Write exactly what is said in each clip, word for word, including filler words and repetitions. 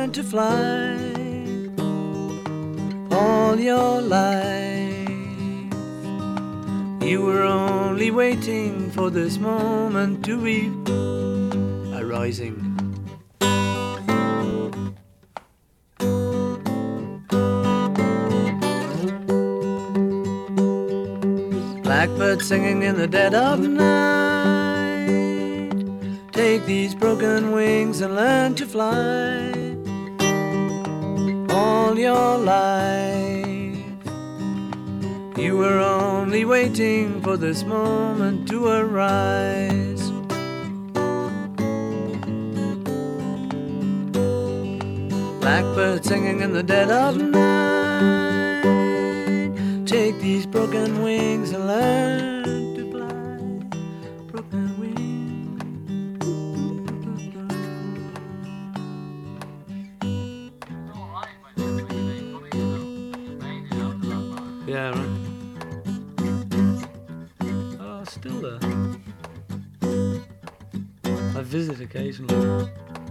learn to fly all your life. You were only waiting for this moment to be arising. Blackbird singing in the dead of night. Take these broken wings and learn to fly all your life. You were only waiting for this moment to arise. Blackbird singing in the dead of night. Take these broken wings and learn to fly. Broken wings. Yeah, right. Oh, still there. I visit occasionally.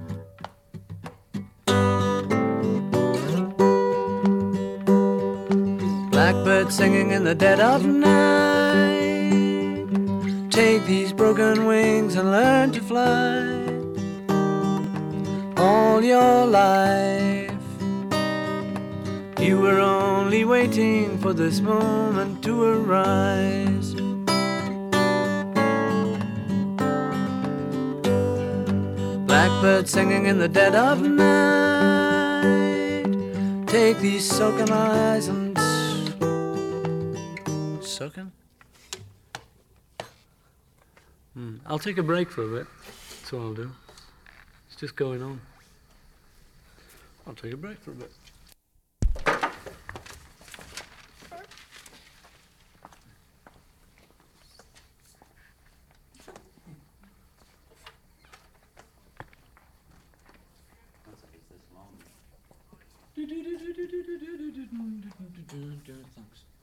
Blackbird singing in the dead of night. Take these broken wings and learn to fly all your life. You were only waiting for this moment to arise. Blackbird singing in the dead of night. Take these soaking eyes and soaking? Hmm. I'll take a break for a bit. That's what I'll do. It's just going on. I'll take a break for a bit. Thanks.